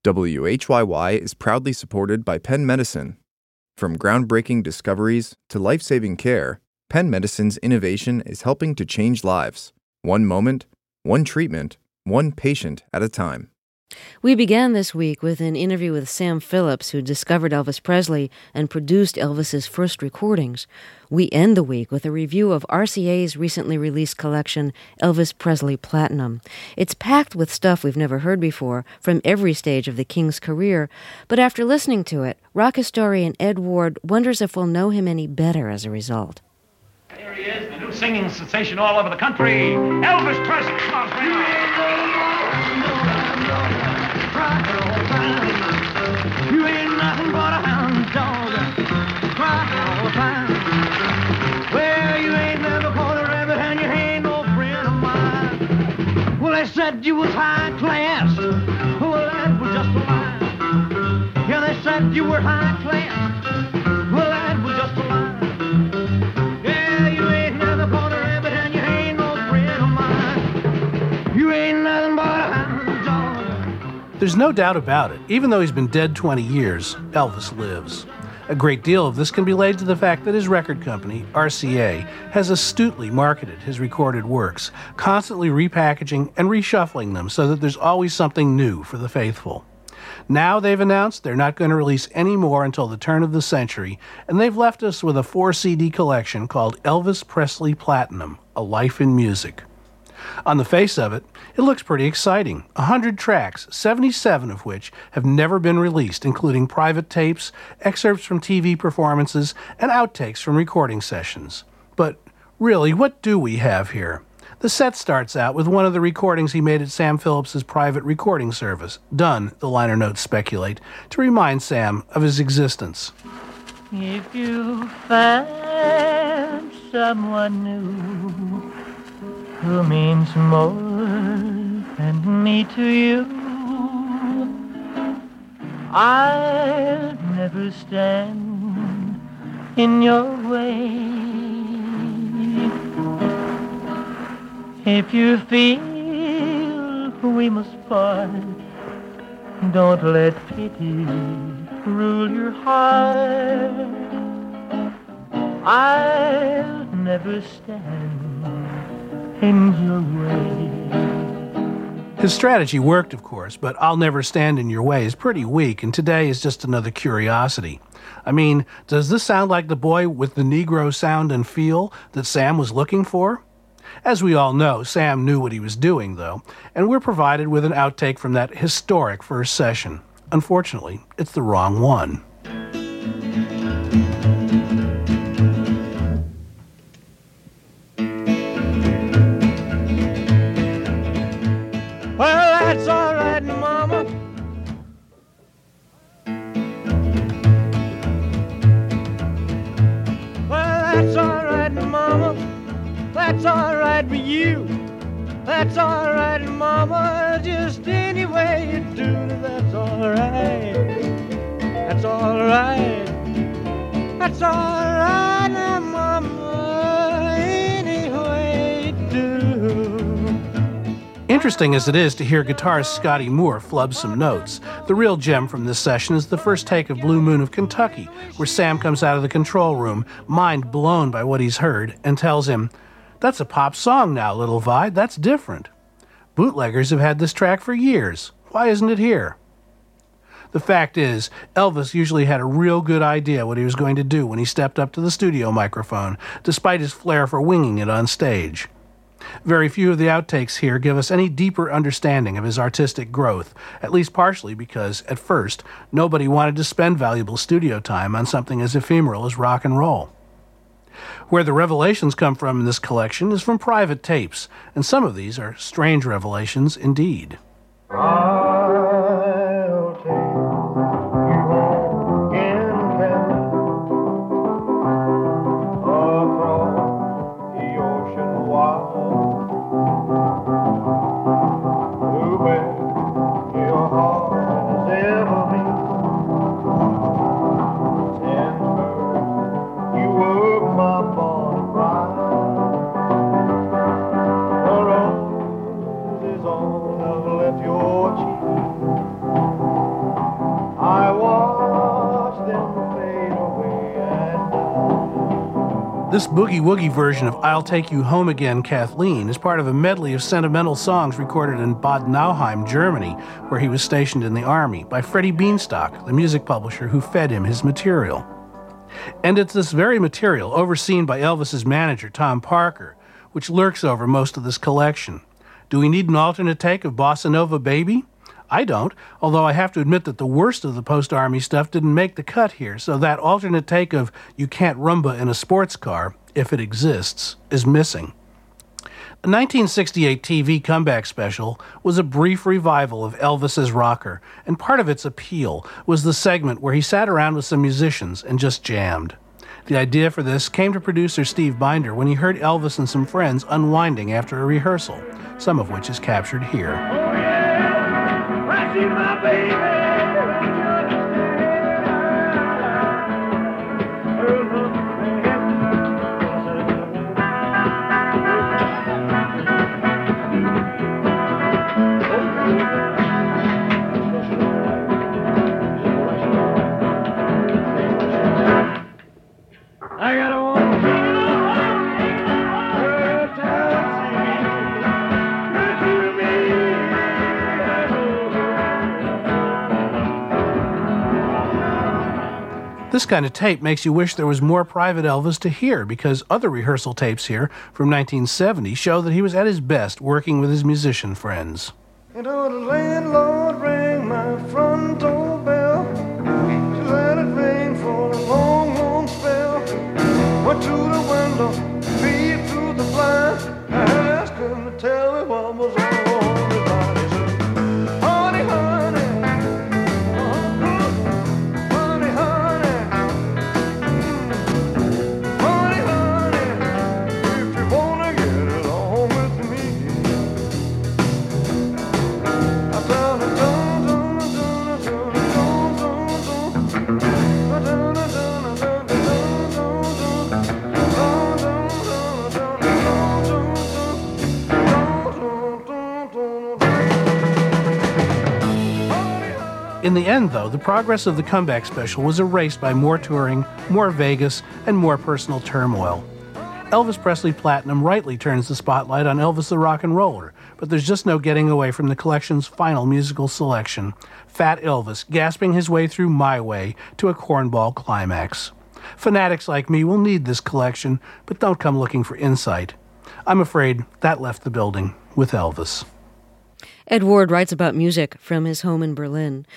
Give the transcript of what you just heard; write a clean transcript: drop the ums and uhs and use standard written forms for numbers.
WHYY is proudly supported by Penn Medicine. From groundbreaking discoveries to life-saving care, Penn Medicine's innovation is helping to change lives. One moment, one treatment, one patient at a time. We began this week with an interview with Sam Phillips, who discovered Elvis Presley and produced Elvis's first recordings. We end the week with a review of RCA's recently released collection, Elvis Presley Platinum. It's packed with stuff we've never heard before from every stage of the King's career, but after listening to it, rock historian Ed Ward wonders if we'll know him any better as a result. Here he is, the new singing sensation all over the country, Elvis Presley. Come on, bring it. You ain't nothing but a hound dog, crying all the time. Well, you ain't never caught a rabbit and you ain't no friend of mine. Well, they said you was high class. Well, that was just a lie. Yeah, they said you were high class. Well, that was just a lie. Yeah, you ain't never caught a rabbit and you ain't no friend of mine. You ain't nothing but a hound dog. There's no doubt about it. Even though he's been dead 20 years, Elvis lives. A great deal of this can be laid to the fact that his record company, RCA, has astutely marketed his recorded works, constantly repackaging and reshuffling them so that there's always something new for the faithful. Now they've announced they're not going to release any more until the turn of the century, and they've left us with a 4-CD collection called Elvis Presley Platinum, A Life in Music. On the face of it, it looks pretty exciting. 100 tracks, 77 of which have never been released, including private tapes, excerpts from TV performances, and outtakes from recording sessions. But really, what do we have here? The set starts out with one of the recordings he made at Sam Phillips' private recording service, done, the liner notes speculate, to remind Sam of his existence. If you find someone new who means more than me to you, I'll never stand in your way. If you feel we must part, don't let pity rule your heart. I'll never stand in your way. His strategy worked, of course, but I'll never stand in your way is pretty weak, and today is just another curiosity. I mean, does this sound like the boy with the Negro sound and feel that Sam was looking for? As we all know, Sam knew what he was doing, though, and we're provided with an outtake from that historic first session. Unfortunately, it's the wrong one. Well, that's all right, Mama. Well, that's all right, Mama. That's all right with you. That's all right, Mama. Just any way you do, that's all right. That's all right. That's all right, Mama. Any way you do. Interesting as it is to hear guitarist Scotty Moore flub some notes, the real gem from this session is the first take of Blue Moon of Kentucky, where Sam comes out of the control room, mind blown by what he's heard, and tells him, "That's a pop song now, Little Vi. That's different." Bootleggers have had this track for years. Why isn't it here? The fact is, Elvis usually had a real good idea what he was going to do when he stepped up to the studio microphone, despite his flair for winging it on stage. Very few of the outtakes here give us any deeper understanding of his artistic growth, at least partially because, at first, nobody wanted to spend valuable studio time on something as ephemeral as rock and roll. Where the revelations come from in this collection is from private tapes, and some of these are strange revelations indeed. I'll take you home in heaven, across the ocean wide, to where your heart has ever been. And first you were my born bride. The roses on have left your cheek. This boogie-woogie version of I'll Take You Home Again, Kathleen is part of a medley of sentimental songs recorded in Bad Nauheim, Germany, where he was stationed in the army, by Freddie Beanstalk, the music publisher who fed him his material. And it's this very material, overseen by Elvis's manager, Tom Parker, which lurks over most of this collection. Do we need an alternate take of Bossa Nova Baby? I don't, although I have to admit that the worst of the post-army stuff didn't make the cut here, so that alternate take of You Can't Rumba in a Sports Car, if it exists, is missing. The 1968 TV comeback special was a brief revival of Elvis as rocker, and part of its appeal was the segment where he sat around with some musicians and just jammed. The idea for this came to producer Steve Binder when he heard Elvis and some friends unwinding after a rehearsal, some of which is captured here. I see my baby. I got a This kind of tape makes you wish there was more Private Elvis to hear, because other rehearsal tapes here from 1970 show that he was at his best working with his musician friends. And oh, the landlord rang my front door bell. She let it ring for a long, long spell. Went to the window, peeped through the blind. I asked him to tell me what was on his mind. He said, honey, honey, honey, honey, honey, honey, if you wanna get along with me. In the end, though, the progress of the comeback special was erased by more touring, more Vegas, and more personal turmoil. Elvis Presley Platinum rightly turns the spotlight on Elvis the Rock and Roller, but there's just no getting away from the collection's final musical selection, Fat Elvis gasping his way through My Way to a cornball climax. Fanatics like me will need this collection, but don't come looking for insight. I'm afraid that left the building with Elvis. Ed Ward writes about music from his home in Berlin.